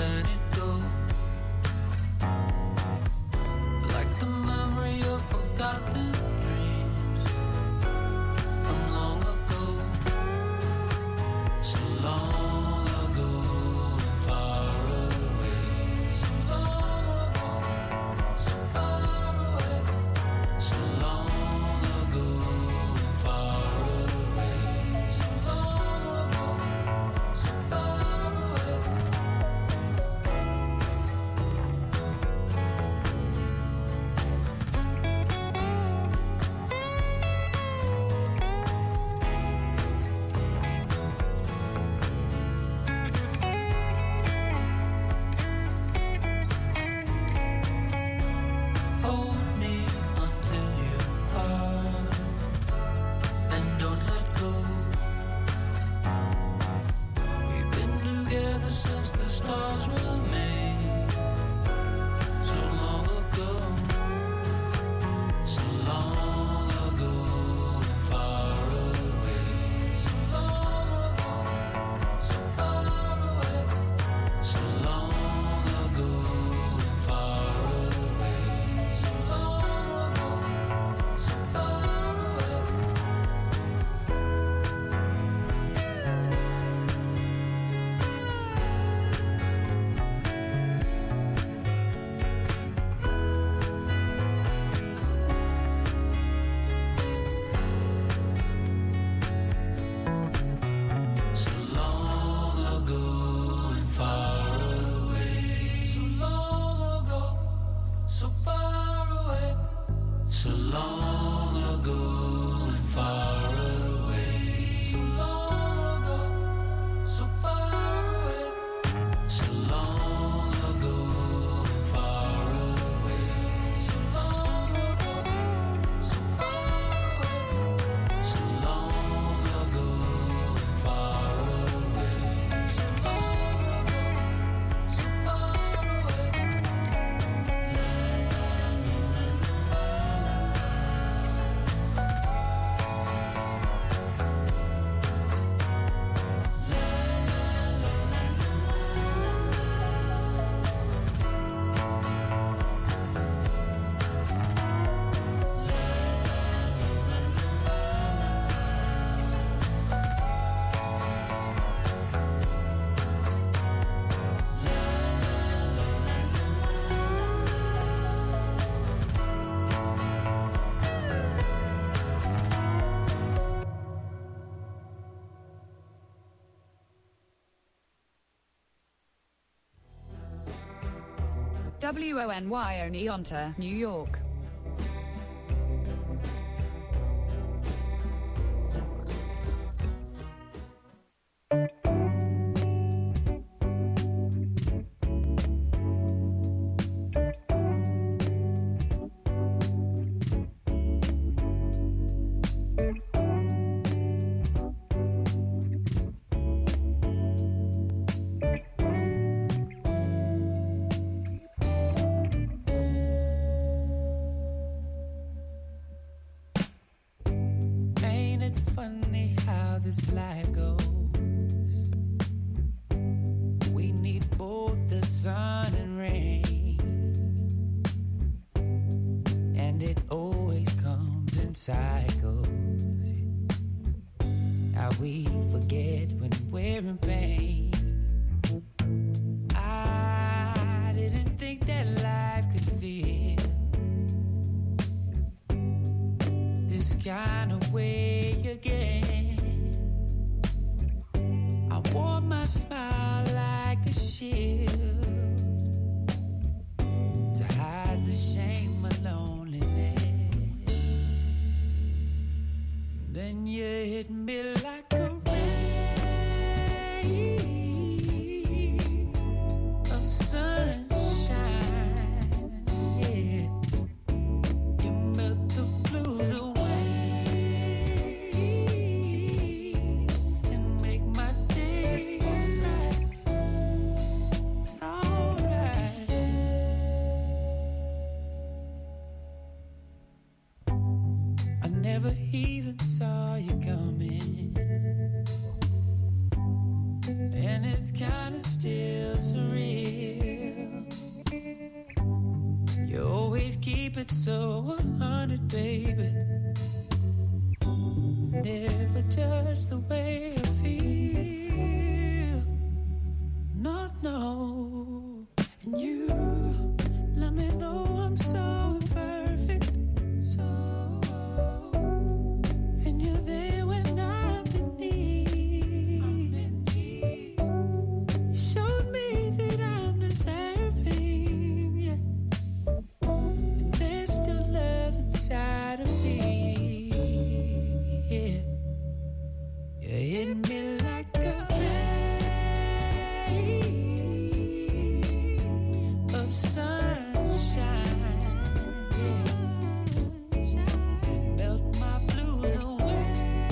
let it go. Like the memory of forgotten dreams from long ago. So long ago, far away. So long ago, so far away. So long ago, far away. So long ago, so far away. Hold me until you part, and don't let go. We've been together since the stars were made. So long ago, so long ago, far away. So long ago, so far away. So long ago, far away. So long ago, so far away. So long ago and far away. So long ago, so far away. So long ago and far away. So long ago, so far away. So long ago and far away. So long ago, so far away. So long ago and far away. So long ago, so far away. WONY Oneonta, New York. Ain't it funny how this life goes? We need both the sun and rain, and it always comes in cycles. How we forget when we're in pain. I didn't think that life could feel this kind of way again. I wore my smile like a shield to hide the shame of loneliness. Then you hit me like a ray of sunshine. Yeah, you melt the blues away and make my days bright. It's alright. I never even saw you coming, and it's kinda still surreal. You always keep it so 100, baby. Never judge the way I feel. No, no. And you let me know I'm so imperfect. So, and you're there when I've been need. You showed me that I'm deserving, yeah. And there's still love inside of me, yeah. You hit me like a ray of sunshine. Melt my blues away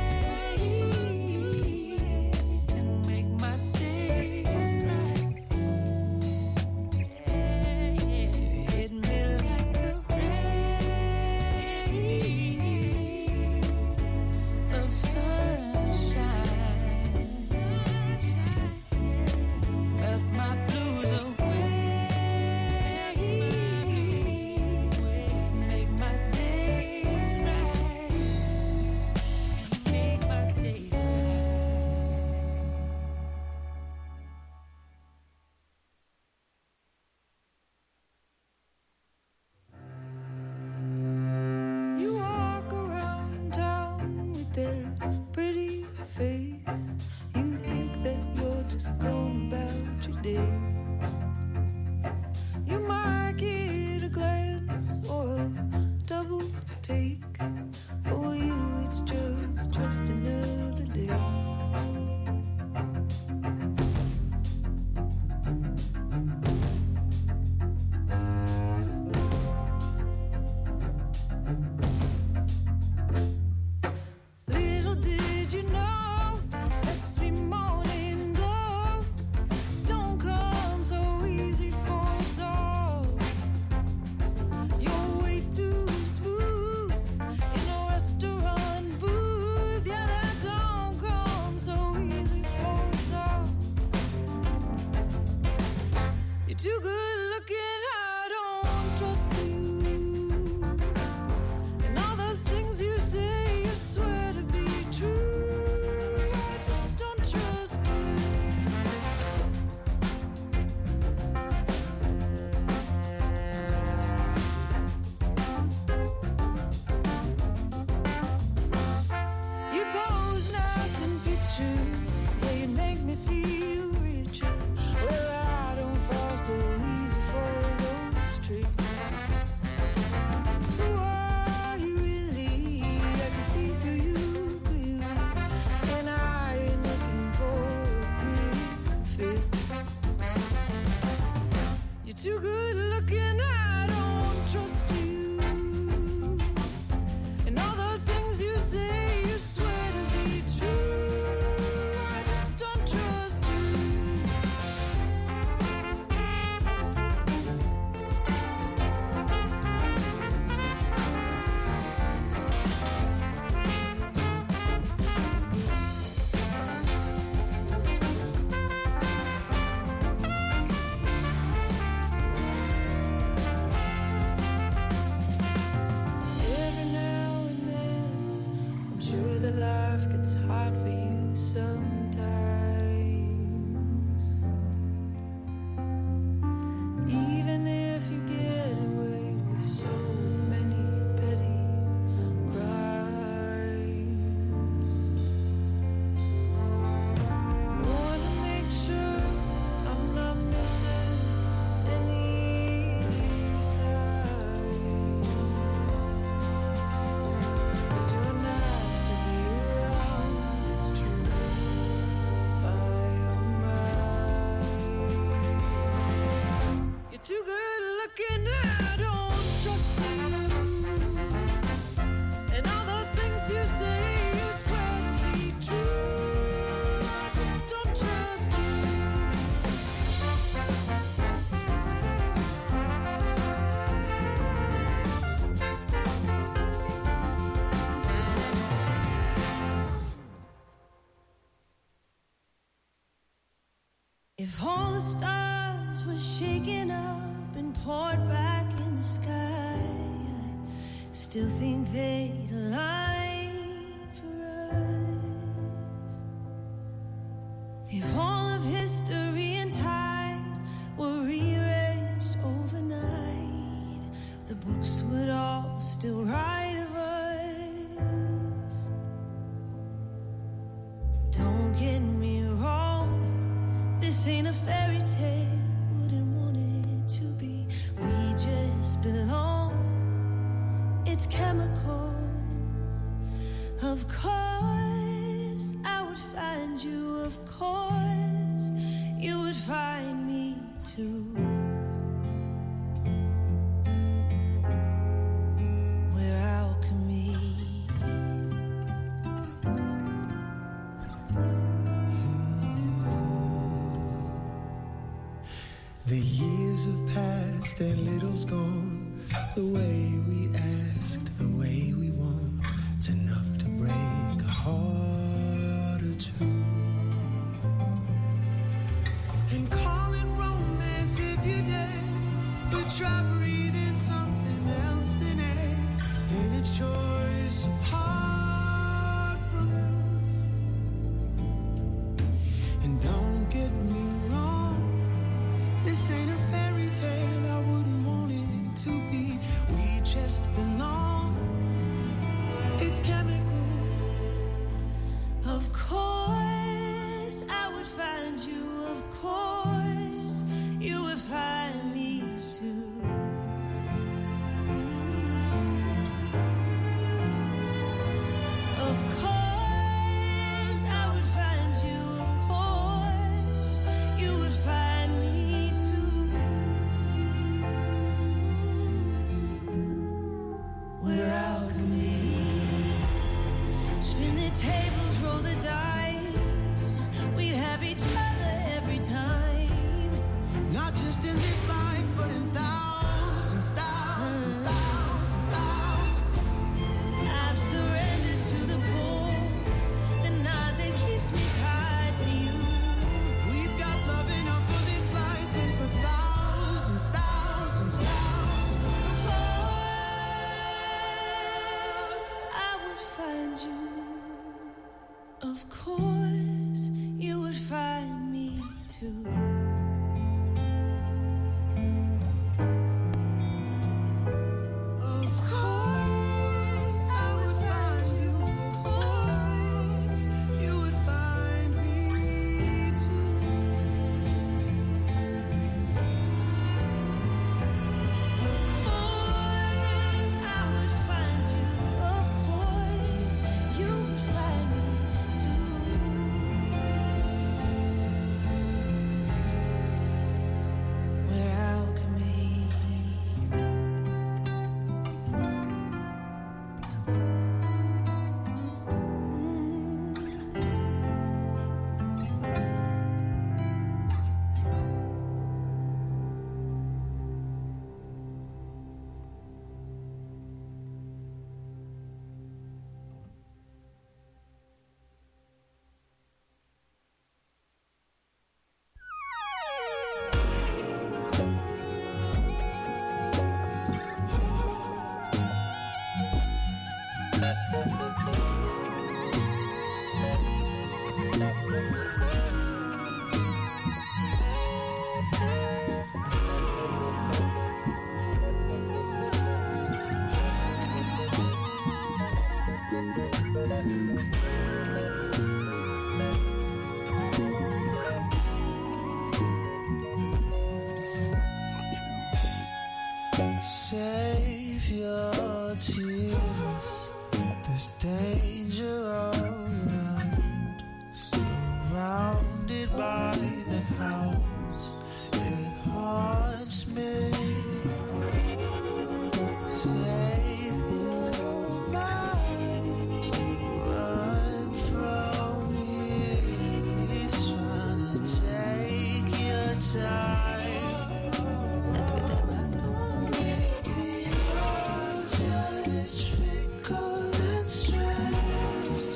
and make my days bright. You hit me like a ray of sunshine. Melt my blues away, make my days right, make my days You walk around town with that pretty face. You think that you're just going about your day. You might get a glance or a double take. For you, it's just another day. Little did you know that sweet morning glow don't come so easy for us all. You're way too smooth in a restaurant booth. Yeah, that don't come so easy for us all. You're too good looking, I don't trust you. And all those things you say, you swear to be true. I just don't trust you. You pose nice in pictures, yeah, you make me feel richer. Well, I don't fall so easy for those tricks. Who are you really? I can see through you clearly, and I ain't looking for a quick fix. You're too good looking, I don't trust you. And all those things you say, you swear to be true. I just don't trust you. Every now and then, I'm sure that life gets hard for you sometimes. Even if you get away with so many petty crimes. Wanna make sure I'm not missing any signs. 'Cause you're nice to be around, it's true. You're too good looking, I don't trust you. And all those things you say, you swear to be true. I just don't trust you. If all the stars stars were shaken up and poured back in the sky, I still think they'd align for us. If all of history and time were rearranged overnight, the books would all still write of us. Don't get me wrong, this ain't a fairy tale, wouldn't want it to be. We just belong, it's chemical. Of course I would find you, of course you would find me too. We're alchemy. The years have passed and little's gone. The way we asked, the way we want, it's enough to break a heart or two. And call it romance if you dare, but try breathing something else in air. Ain't a choice apart from you. And don't get me wrong, this ain't a fairy tale, I wouldn't want it to be. We just belong, it's chemical. Of course I would find you, of course you would find me too. Of course I would find you, of course you would find me too. We're alchemy. Spin the tables, roll the dice, we'd have each other every time. Not just in this life, but in thousands, thousands, thousands, thousands. I've surrendered to the pull, the knot that keeps me tied to you. We've got love enough for this life and for thousands, thousands, thousands. Of course I would find you, of course you would find me too. Of course I would find you, of course you would find me too. Of course I would find you, of course you would find me too. We're alchemy. Save your tears, there's danger all around. Surrounded by the house, it haunts me. Save your mind, run from here. He's trying to take your time. Just fickle and strange.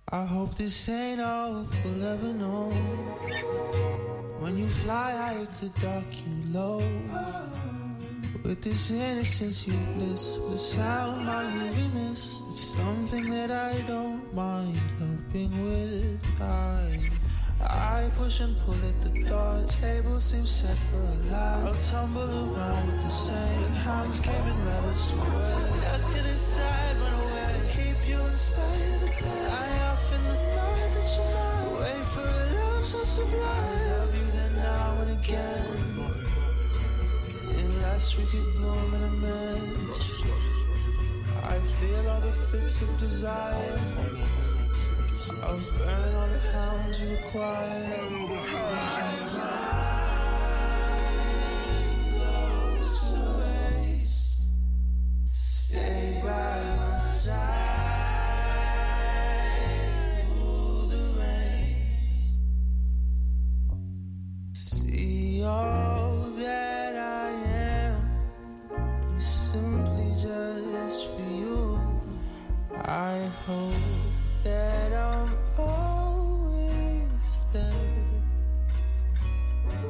I hope this ain't all we'll ever know. When you fly high, it could dock you low. With this innocence, you bliss. With sound, my weariness. It's something that I don't mind helping with. I push and pull at the door. Table seems set for a lie. I'll tumble around with the same hounds came and rabbits to work. Just stuck to the side, run away. Keep you in spite of the pain. I often the thought that you might wait for a love so sublime. I love you then now and again. In last we could bloom in a mess. I feel all the fits of desire. I'll burn all the hounds you require. Goes to waste. Stay by my side through the rain. See all that I am is simply just for you. I hope that I'm always there.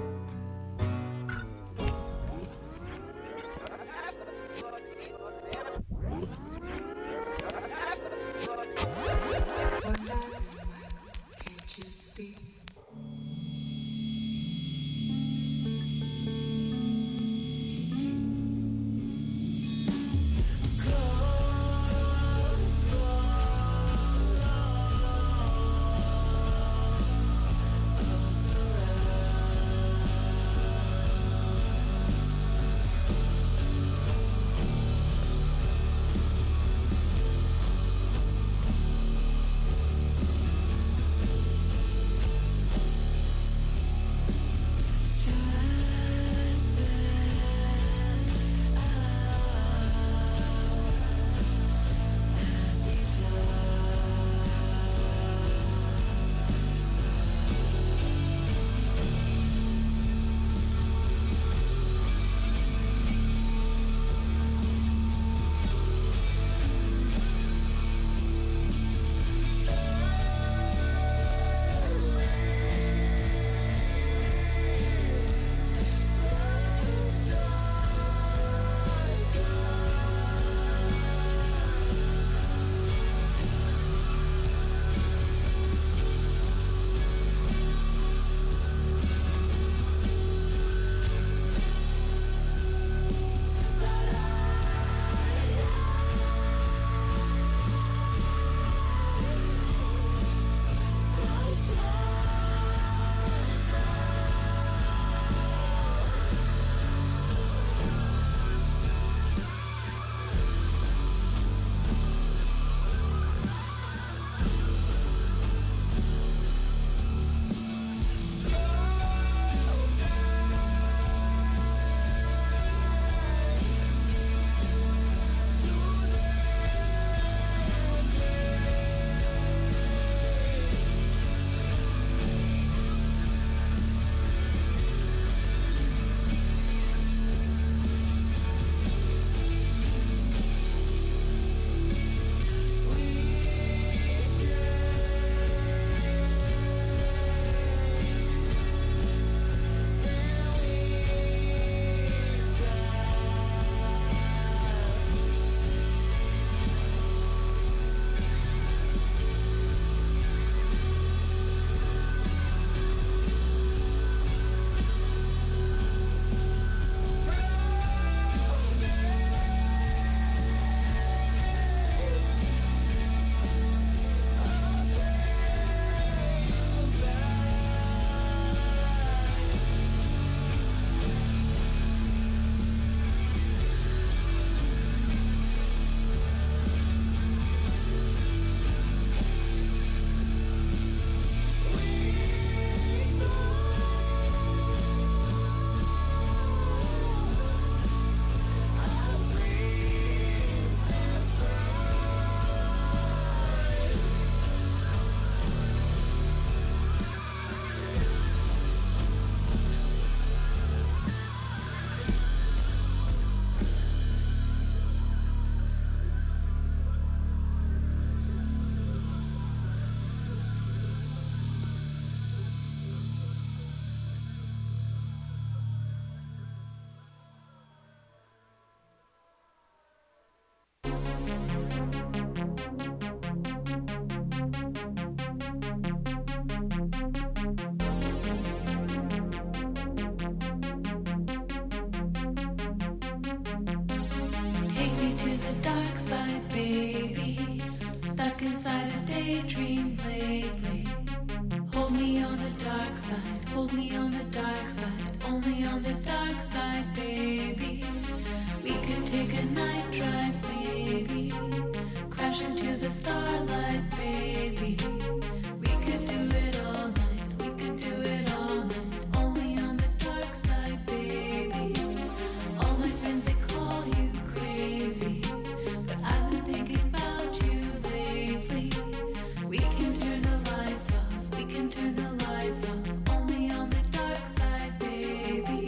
the dark side, baby. Stuck inside a daydream lately. Hold me on the dark side, hold me on the dark side, only on the dark side, baby. We could take a night drive, maybe. Crash into the starlight, baby. We could do it all night, we could do it all night, only on the dark side, baby. All my friends, they call you crazy, but I've been thinking about you lately. We can turn the lights off, we can turn the lights off, only on the dark side, baby.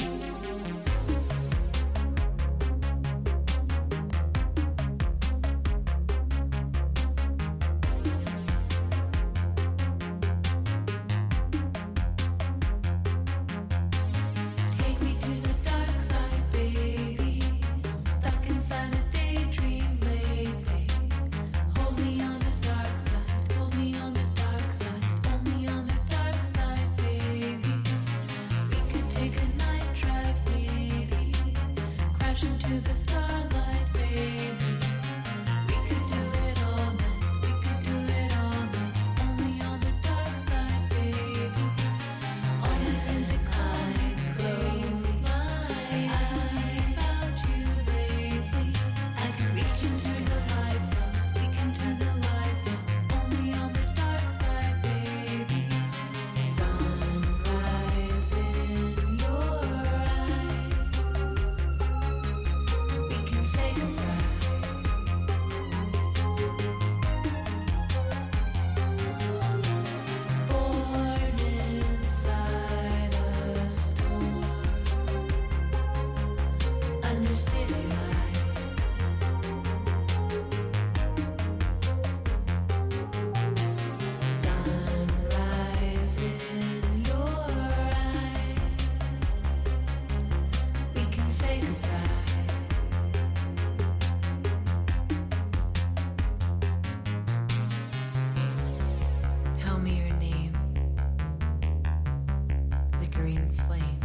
Take me to the dark side, baby. Stuck inside a daydream lately. Hold me on the dark side, hold me on the dark side, only on the dark side, baby. We could take a night drive, maybe. Crash into the starlight, baby. We could do it all night, we could do it all night, only on the dark side, baby. All my friends, they call me crazy. I've been thinking about you lately. We can turn the lights off, we can turn the lights off, only on the dark side, baby. Sunrise in your eyes. We can say goodbye. Born inside a storm, under city lights. Sunrise in your eyes. We can say goodbye. Tell me your name, flickering flame,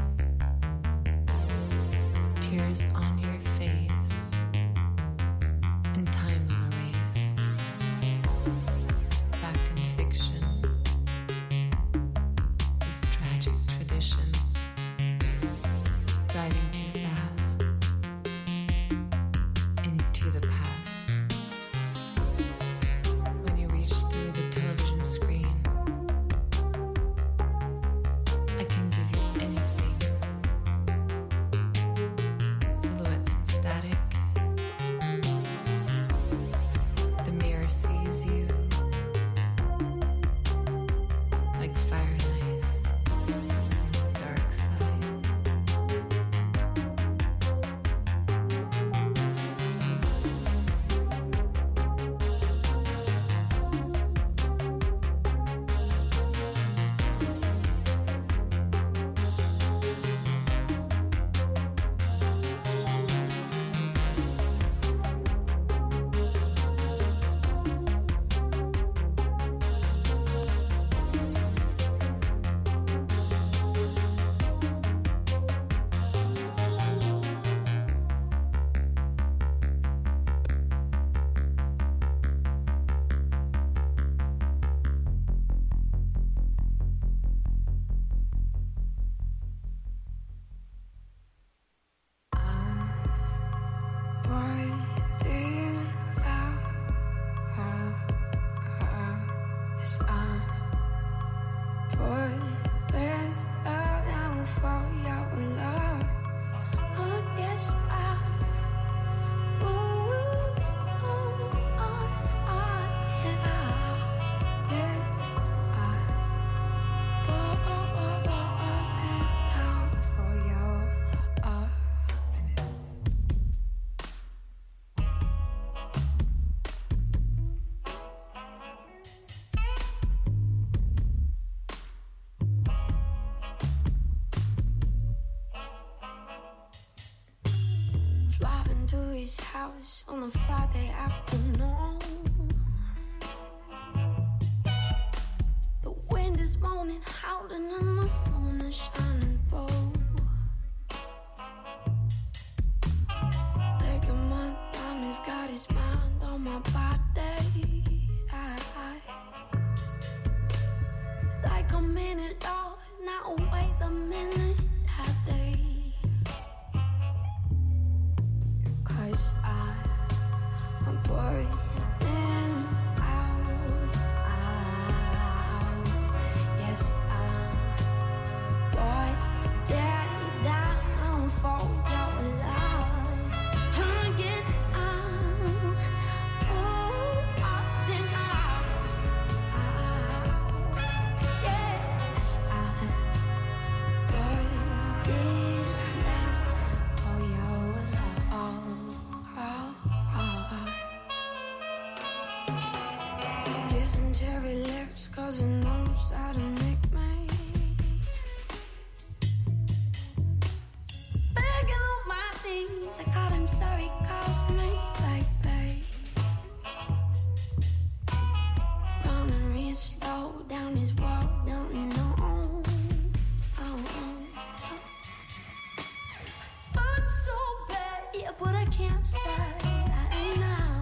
tears on your face, and time will erase. Fact and fiction, this tragic tradition, driving too fast into the past. When you reach through the television screen, I can give you anything. Silhouettes and static. The mirror sees you like fire and ice on the dark side. Breathing out, yes, I'm breathing out. I will fall out with love. Oh, yes, I'm for your love. Driving to his house on a Friday afternoon. The wind is moaning, howling, and the moon is shining through. Taking my time, he's got his mind on my body. Like a minute lost, now wait a minute that day. 'Cause I'm breathing out. Yes, I'm breathing down for your love. I guess I'm opting out. Yes, I'm breathing down for your love. Kissing cherry lips 'cause it knows how to make me. Begging on my knees, I called him sorry, calls me baby. Running real slow down his walk, don't know. I'm so bad, yeah, but I can't say I know.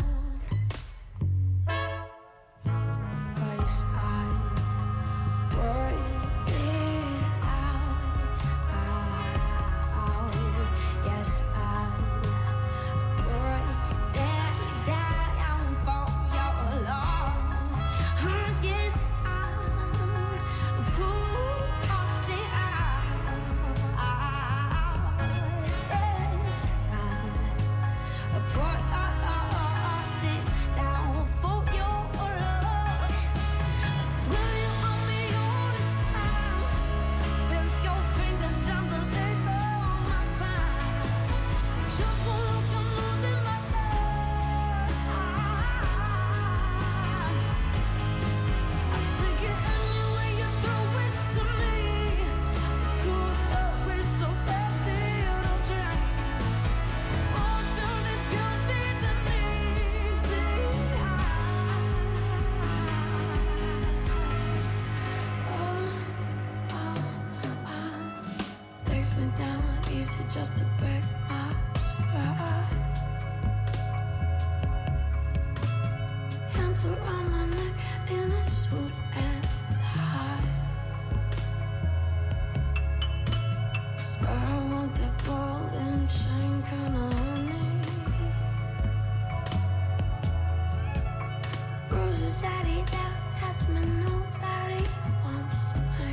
'Cause I breathe it out. Yes, I breathe it down for your love. Yes, I'm put it out. Yes, I put it down for your love. Smell you on me all the time. Feel your fingers down the length of my spine. Just one look, I'm losing my love. I take it anyway you throw it to me. Good luck with the bad little dream. Oh, turn this beauty to me. Takes me down easy just to break my stride. Hands around my neck in a suit and tie. So I want that ball and chain kind of honey. Roses that he out lets me know that he wants me.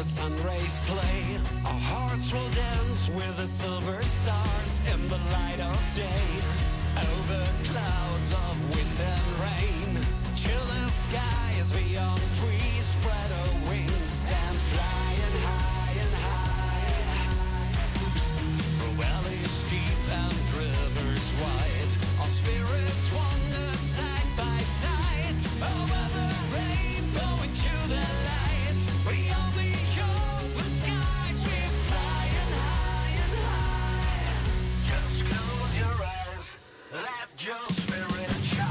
sun rays play, our hearts will dance with the silver stars in the light of day. Over clouds of wind and rain, chill the skies beyond, we spread our wings and flying high and high. Through valleys deep and rivers wide, our spirits wander side by side. Over the rainbow into the light, beyond the open skies, we're flying high and high. Just close your eyes, let your spirit shine.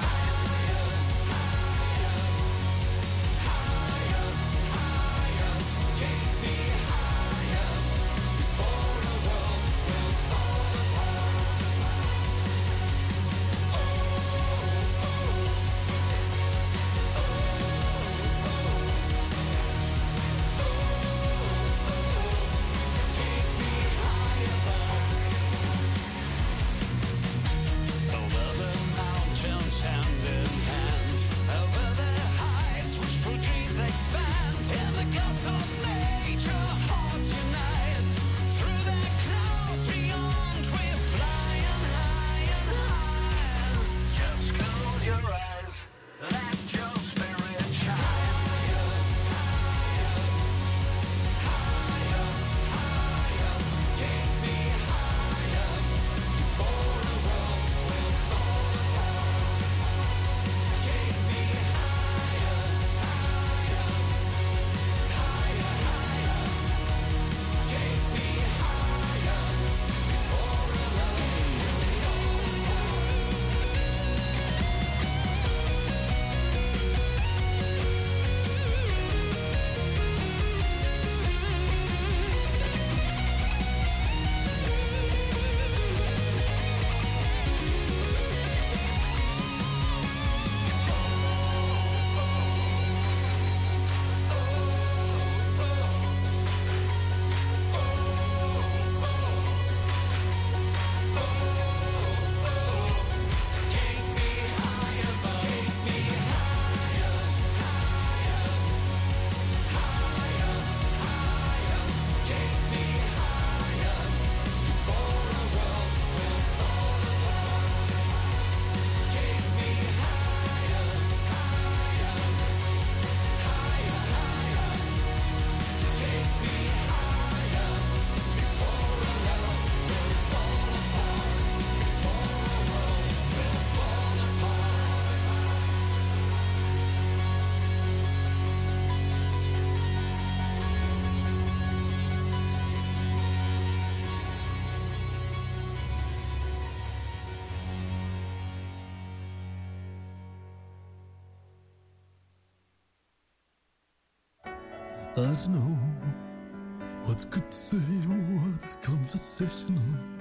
I don't know what's good to say or what's conversational.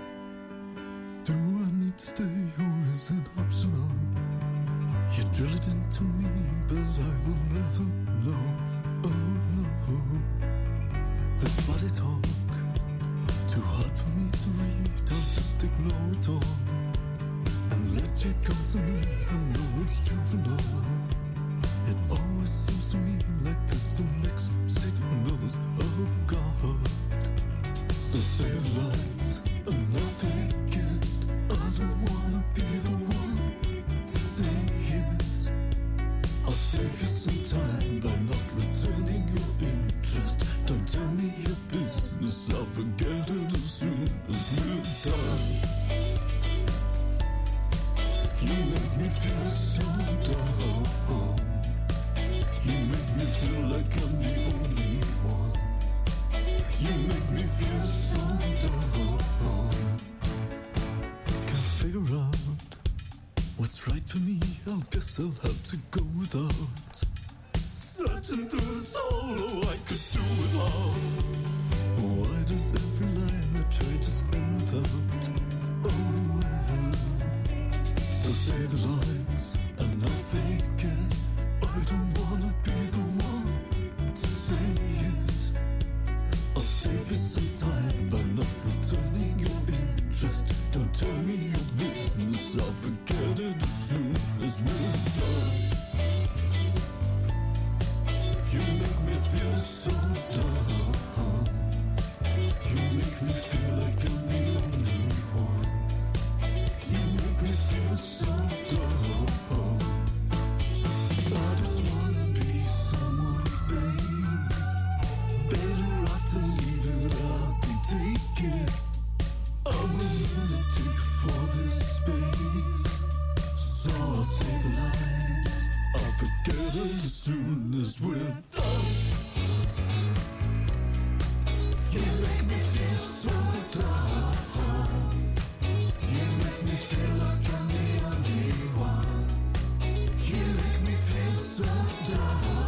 Do I need to stay or is it optional? You drill it into me, but I will never know. Oh no, this body talk, too hard for me to read. I'll just ignore it all and let you come to me. I know it's juvenile. It always seems to me like there's some mixed signals. Oh God, so say the lies and I fake it. I don't wanna be the one to say it. I'll save you some time by not returning your interest. Don't tell me your business, I'll forget it as soon as we're done. You make me feel so dumb. You make me feel like I'm the only one. You make me feel so dumb. Can't figure out what's right for me. I guess I'll have to go without. Searching through the soul, oh, I could do it all. Why does every line I try to spend without? Oh well. So say the lines and I'll fake it. I don't wanna be the one to say it. I'll save you some time by not returning your interest. Don't tell me your business, I'll forget it as soon as we're done. You make me feel so dumb. lies. I'll forget it as soon as we're done. You make me feel so down. You make me feel like I'm the only one. You make me feel so down.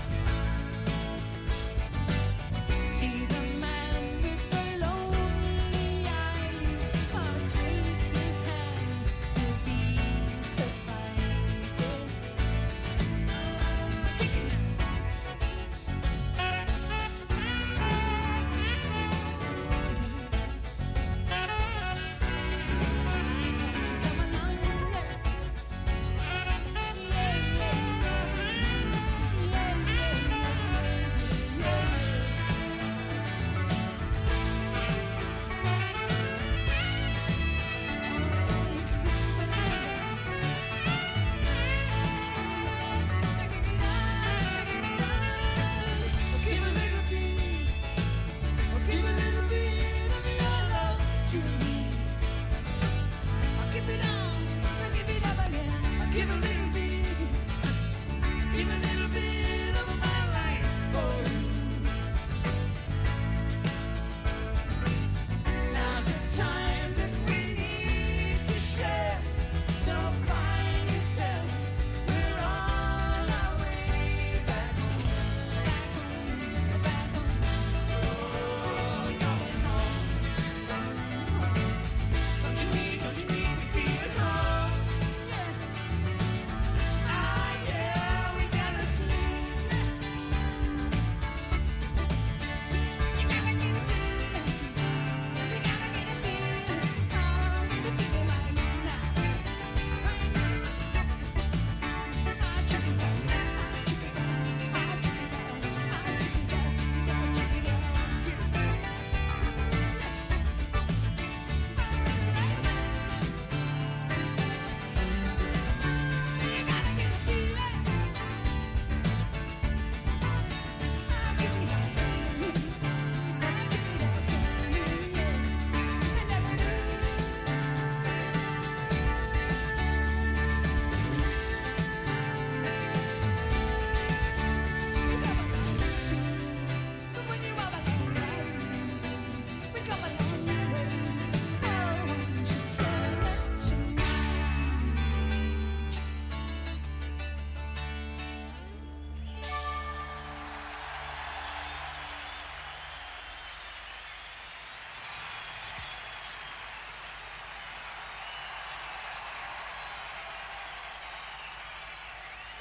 See the man with the lonely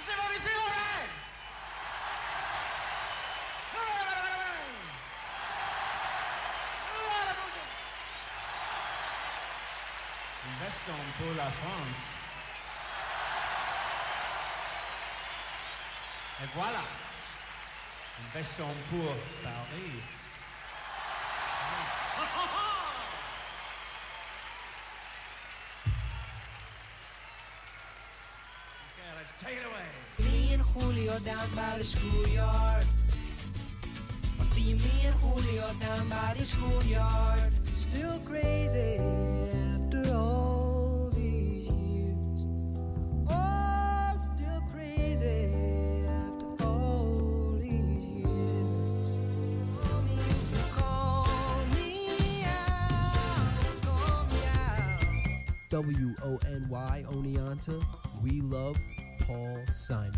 Does everybody feel all right? Investons pour la France. Et voilà. Investons pour Paris. Okay, let's take it away. Me and Julio down by the schoolyard. I see me and Julio down by the schoolyard. Still crazy after all these years. Oh, still crazy after all these years. Call me out, call me out. WONY Oneonta, we love Paul Simon.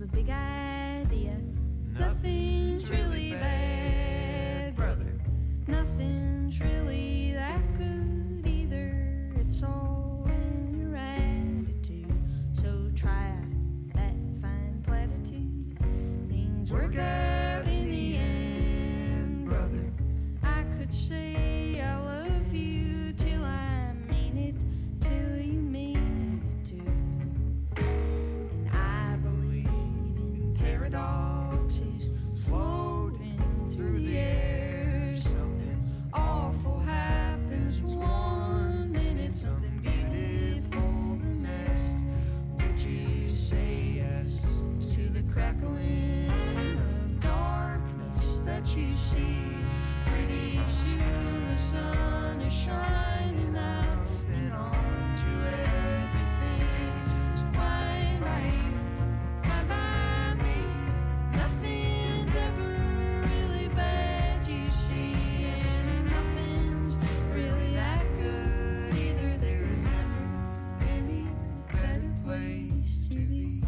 big idea. Nothing's really bad, brother. Nothing's really that good either. It's all in your attitude. So try that fine platitude. Things work out in the end, brother. I could say I love you till I mean it, till you mean it too. And I believe in paradoxes floating through the air. Something awful happens one minute, something beautiful the next. Would you say yes to the crackling of darkness that you see? Pretty soon the sun is shining out, and on to everything. It's fine by you, fine by me. Nothing's ever really bad, you see, and nothing's really that good either. There is never any better place to be.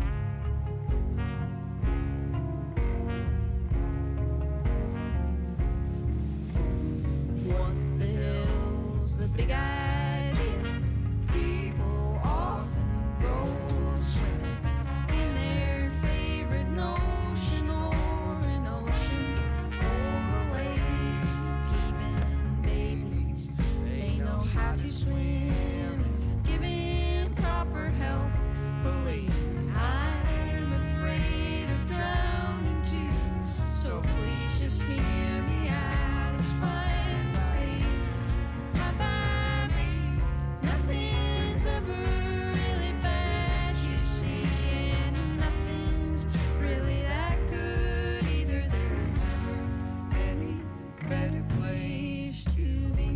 What the hell's the big idea? People often go swimming in their favorite notion, or an ocean, or a lake. Even babies, they know how to swim if given proper help. Believe me, I'm afraid of drowning too. So please just hear me out. It's fine by you, fine by me. Nothing's ever really bad, you see, and nothing's really that good either. There is never any better place to be.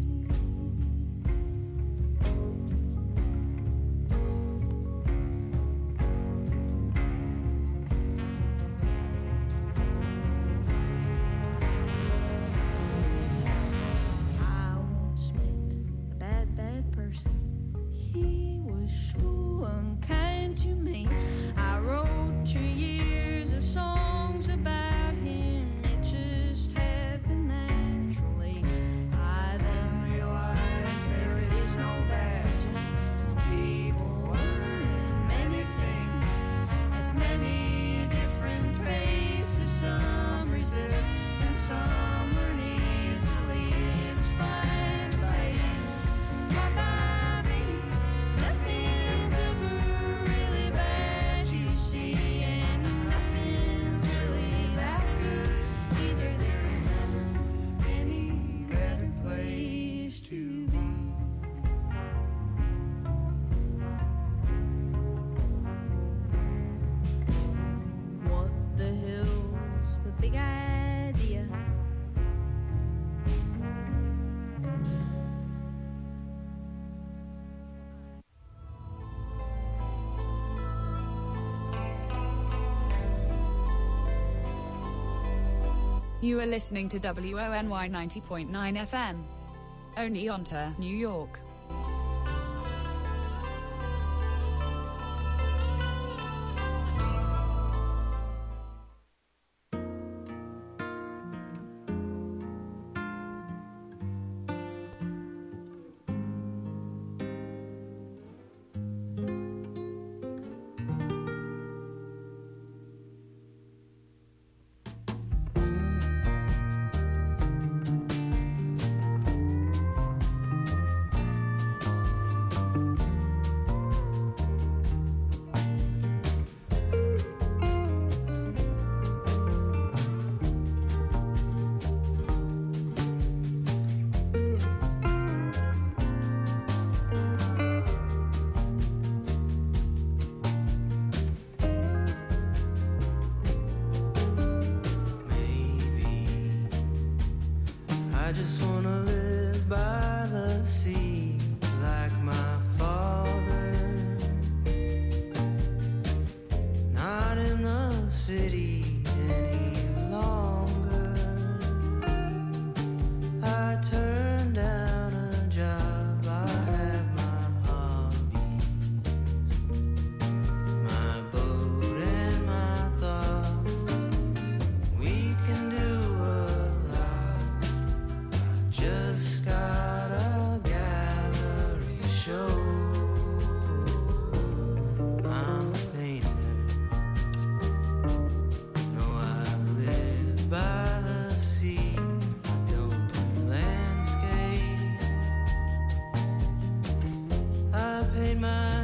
I once met a bad, bad person. He was so unkind to me. I wrote 2 years of songs about him. It just happened naturally. I then realized there is no bad, just people learning many things at many different paces. Some resist and some learn easily. It's fine by you, fine by me. Nothing's ever really bad, you see, and nothing's really that good either. There is never any better place to be. What the hell's the big idea? You are listening to WONY 90.9 FM. Oneonta, New York. I just wanna live by the sea like my father. Not in the city any longer. I turned down a job, I had my hobbies, my boat and my paid my